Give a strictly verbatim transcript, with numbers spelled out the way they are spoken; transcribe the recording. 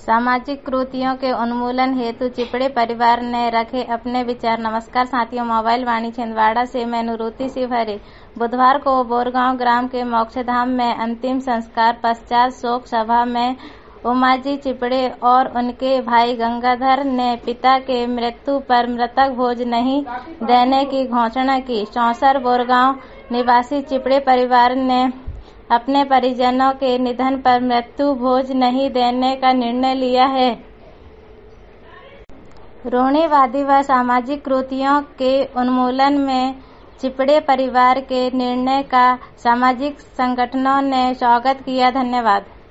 सामाजिक कुरीतियों के उन्मूलन हेतु चिपड़े परिवार ने रखे अपने विचार। नमस्कार साथियों, मोबाइल वाणी छिंदवाड़ा से मैं नुरुति शिवहरे। बुधवार को बोरगांव ग्राम के मोक्षधाम में अंतिम संस्कार पश्चात शोक सभा में उमाजी चिपड़े और उनके भाई गंगाधर ने पिता के मृत्यु पर मृतक भोज नहीं देने की घोषणा की। चौसर बोरगांव निवासी चिपड़े परिवार ने अपने परिजनों के निधन पर मृत्यु भोज नहीं देने का निर्णय लिया है। रूढ़िवादी व सामाजिक कुरीतियों के उन्मूलन में चिपड़े परिवार के निर्णय का सामाजिक संगठनों ने स्वागत किया। धन्यवाद।